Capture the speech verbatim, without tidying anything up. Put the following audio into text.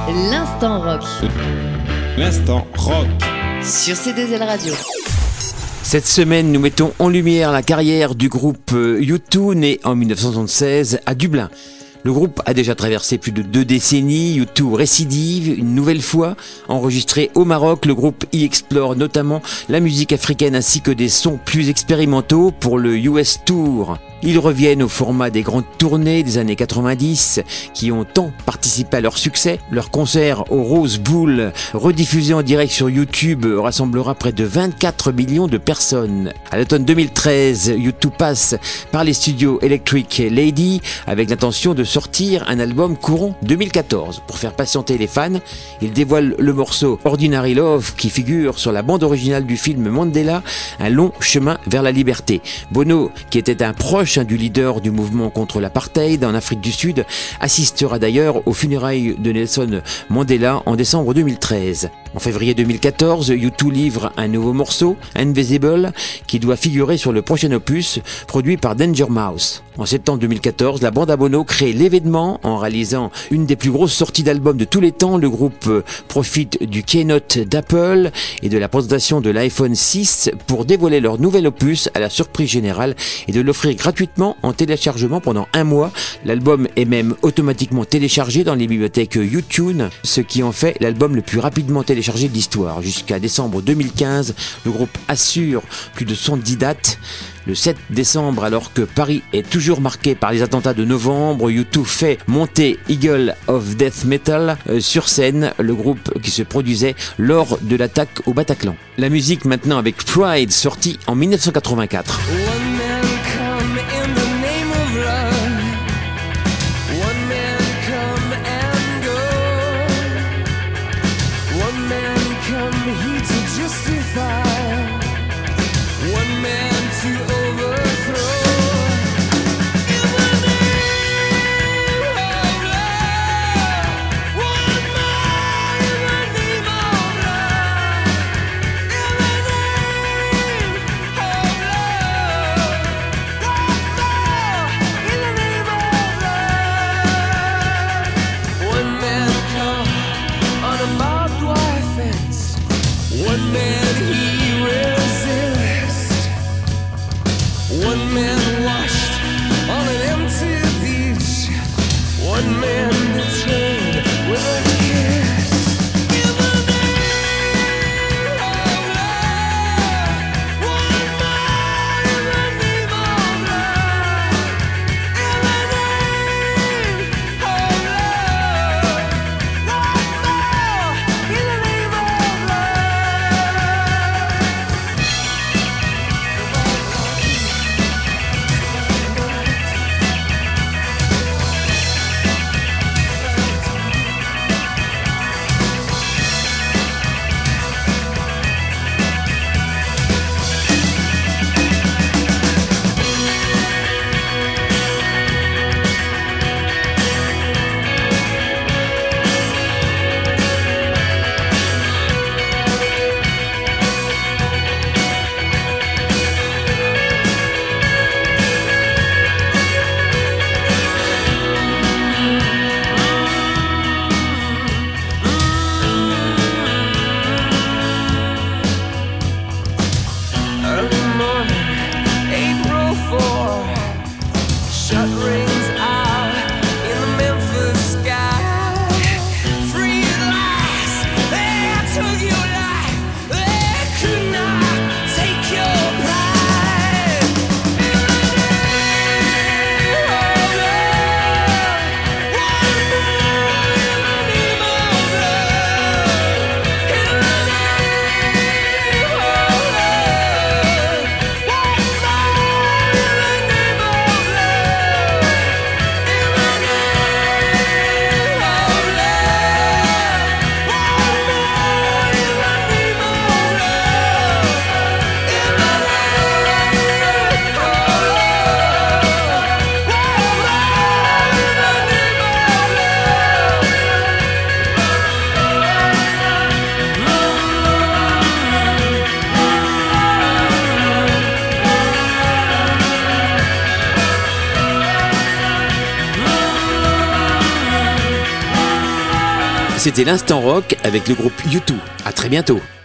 L'instant rock. L'instant rock. Sur C deux L Radio. Cette semaine, nous mettons en lumière la carrière du groupe U deux, né en dix-neuf cent soixante-seize à Dublin. Le groupe a déjà traversé plus de deux décennies. U deux récidive une nouvelle fois. Enregistré au Maroc, le groupe y explore notamment la musique africaine ainsi que des sons plus expérimentaux pour le U S Tour. Ils reviennent au format des grandes tournées des années quatre-vingt-dix qui ont tant participé à leur succès. Leur concert au Rose Bowl, rediffusé en direct sur YouTube, rassemblera près de vingt-quatre millions de personnes. À l'automne deux mille treize, U deux passe par les studios Electric Lady avec l'intention de sortir un album courant deux mille quatorze. Pour faire patienter les fans, ils dévoilent le morceau Ordinary Love qui figure sur la bande originale du film Mandela, un long chemin vers la liberté. Bono, qui était un proche du leader du mouvement contre l'apartheid en Afrique du Sud, assistera d'ailleurs aux funérailles de Nelson Mandela en décembre deux mille treize. En février deux mille quatorze, U deux livre un nouveau morceau, Invisible, qui doit figurer sur le prochain opus produit par Danger Mouse. En septembre deux mille quatorze, la bande à Bono crée l'événement en réalisant une des plus grosses sorties d'albums de tous les temps. Le groupe profite du keynote d'Apple et de la présentation de l'iPhone six pour dévoiler leur nouvel opus à la surprise générale et de l'offrir gratuitement en téléchargement pendant un mois. L'album est même automatiquement téléchargé dans les bibliothèques U-Tune, ce qui en fait l'album le plus rapidement téléchargé de l'histoire. Jusqu'à décembre deux mille quinze, le groupe assure plus de soixante-dix dates. Le sept décembre, alors que Paris est toujours marqué par les attentats de novembre, U deux fait monter Eagle of Death Metal euh, sur scène, le groupe qui se produisait lors de l'attaque au Bataclan. La musique maintenant avec Pride, sorti en dix-neuf cent quatre-vingt-quatre. C'était l'Instant Rock avec le groupe U deux. À très bientôt.